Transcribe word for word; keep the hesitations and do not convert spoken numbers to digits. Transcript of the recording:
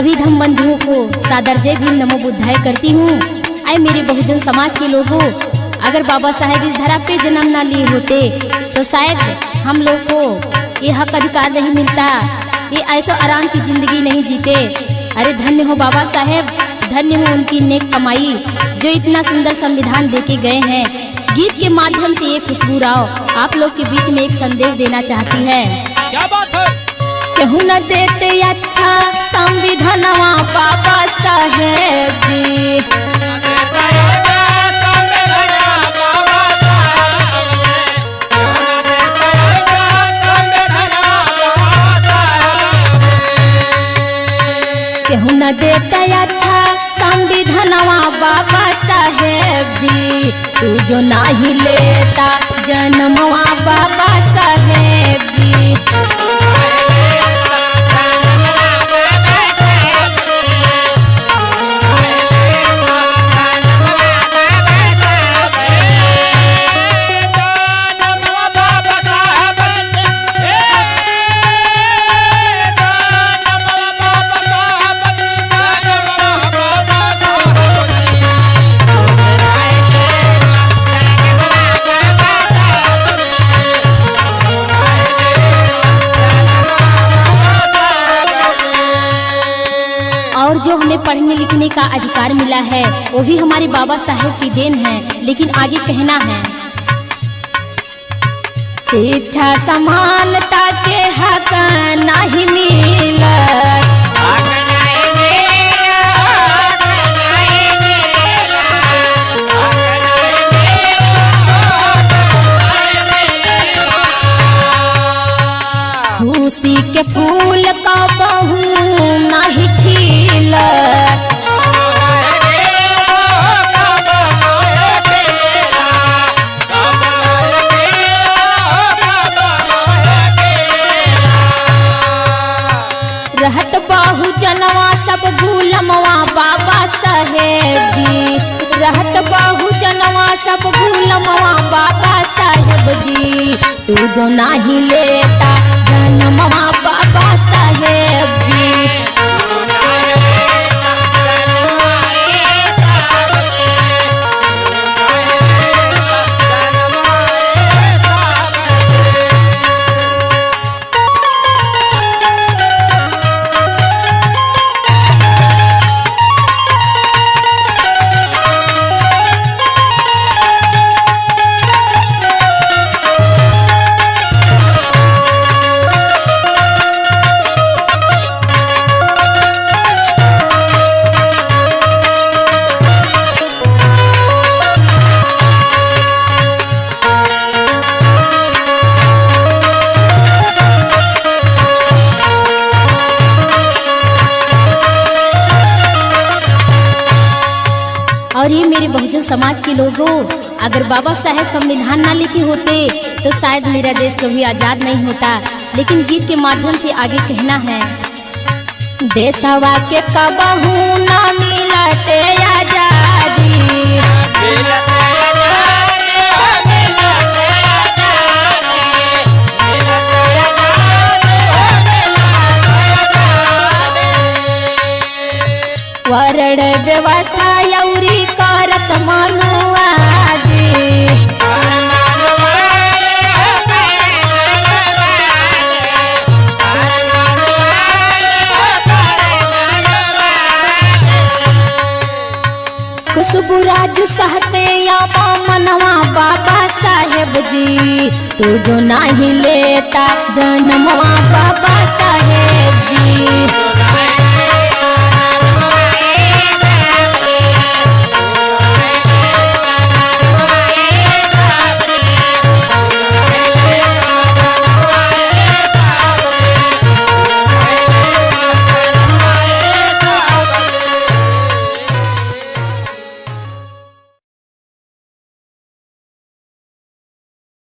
सभी धर्म बंधुओं को सादर जय भीम नमो बुद्धाय करती हूँ। आए मेरे बहुजन समाज के लोगों, अगर बाबा साहेब इस धरा पे जन्म ना लिए होते तो शायद हम लोग को ये हक अधिकार नहीं मिलता, ये ऐसो आराम की जिंदगी नहीं जीते। अरे धन्य हो बाबा साहेब, धन्य हो उनकी नेक कमाई जो इतना सुंदर संविधान देके गए हैं। गीत के माध्यम से ये खुशबू राव आप लोग के बीच में एक संदेश देना चाहती है। क्या बात है? कहूँ न देते अच्छा संविधानवा बाबा साहेब जी, कहूँ न देते अच्छा संविधानवा बाबा साहेब जी, तू जो नहीं लेता जन्मवा बाबा साहेब जी। और जो हमें पढ़ने लिखने का अधिकार मिला है वो भी हमारे बाबा साहेब की देन है। लेकिन आगे कहना है, शिक्षा समानता के हक नहीं मिला, खुशी के फूल का बहू नहीं खिला, रहत बाहु जनवा सब गुलमवा बाबा साहेब जी, रहत बाहु जनवा सब गुलमवा बाबा साहेब जी, तू जो नहीं लेता जन्मवा बाबा साहेब जी। और ये मेरे बहुजन समाज के लोगों, अगर बाबा साहेब संविधान ना लिखे होते तो शायद मेरा देश कभी आजाद नहीं होता। लेकिन गीत के माध्यम से आगे कहना है, देशवा के कबहू ना मिलते आजादी, वर्ण व्यवस्था यौरी करत मनुवादी, खुशबू राजू सहते या मनवा बाबा साहेब जी, तू जो नहीं लेता जन्मवा बाबा साहेब।